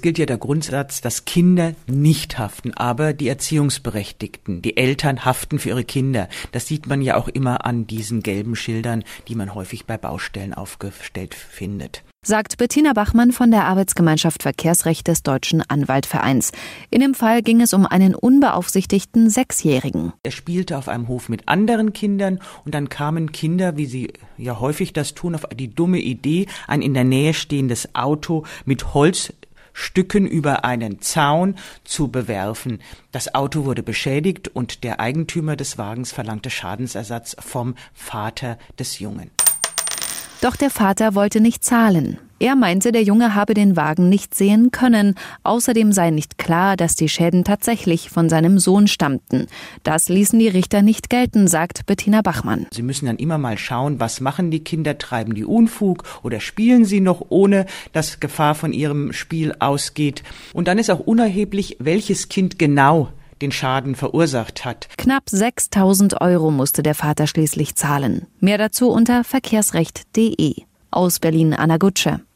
gilt ja der Grundsatz, dass Kinder nicht haften, aber die Erziehungsberechtigten, die Eltern haften für ihre Kinder. Das sieht man ja auch immer an diesen gelben Schildern, die man häufig bei Baustellen aufgestellt findet. Sagt Bettina Bachmann von der Arbeitsgemeinschaft Verkehrsrecht des Deutschen Anwaltvereins. In dem Fall ging es um einen unbeaufsichtigten 6-Jährigen. Er spielte auf einem Hof mit anderen Kindern und dann kamen Kinder, wie sie ja häufig das tun, auf die dumme Idee, ein in der Nähe stehendes Auto mit Holzstücken über einen Zaun zu bewerfen. Das Auto wurde beschädigt und der Eigentümer des Wagens verlangte Schadensersatz vom Vater des Jungen. Doch der Vater wollte nicht zahlen. Er meinte, der Junge habe den Wagen nicht sehen können. Außerdem sei nicht klar, dass die Schäden tatsächlich von seinem Sohn stammten. Das ließen die Richter nicht gelten, sagt Bettina Bachmann. Sie müssen dann immer mal schauen, was machen die Kinder, treiben die Unfug oder spielen sie noch, ohne dass Gefahr von ihrem Spiel ausgeht. Und dann ist auch unerheblich, welches Kind genau den Schaden verursacht hat. Knapp 6.000 € musste der Vater schließlich zahlen. Mehr dazu unter verkehrsrecht.de. Aus Berlin, Anna Gutsche.